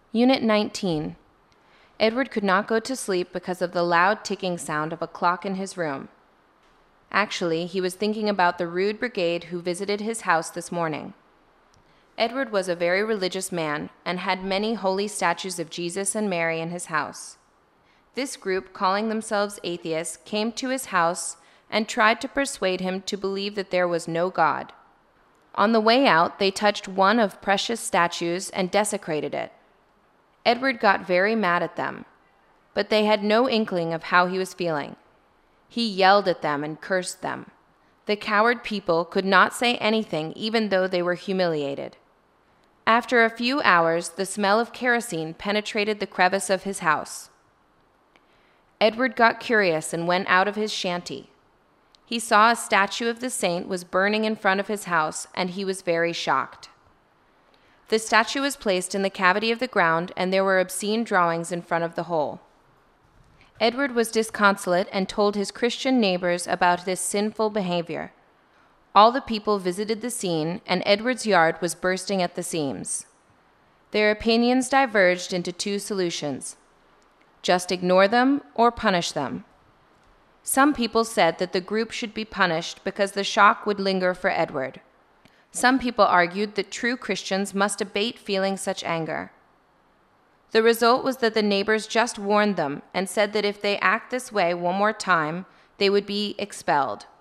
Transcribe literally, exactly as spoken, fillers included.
Unit nineteen. Edward could not go to sleep because of the loud ticking sound of a clock in his room. Actually, he was thinking about the rude brigade who visited his house this morning. Edward was a very religious man and had many holy statues of Jesus and Mary in his house. This group, calling themselves atheists, came to his house and tried to persuade him to believe that there was no God. On the way out, they touched one of precious statues and desecrated it. Edward got very mad at them, but they had no inkling of how he was feeling. He yelled at them and cursed them. The coward people could not say anything even though they were humiliated. After a few hours, the smell of kerosene penetrated the crevice of his house. Edward got curious and went out of his shanty. He saw a statue of the saint was burning in front of his house, and he was very shocked. The statue was placed in the cavity of the ground, and there were obscene drawings in front of the hole. Edward was disconsolate and told his Christian neighbors about this sinful behavior. All the people visited the scene, and Edward's yard was bursting at the seams. Their opinions diverged into two solutions: just ignore them or punish them. Some people said that the group should be punished because the shock would linger for Edward. Some people argued that true Christians must abate feeling such anger. The result was that the neighbors just warned them and said that if they act this way one more time, they would be expelled.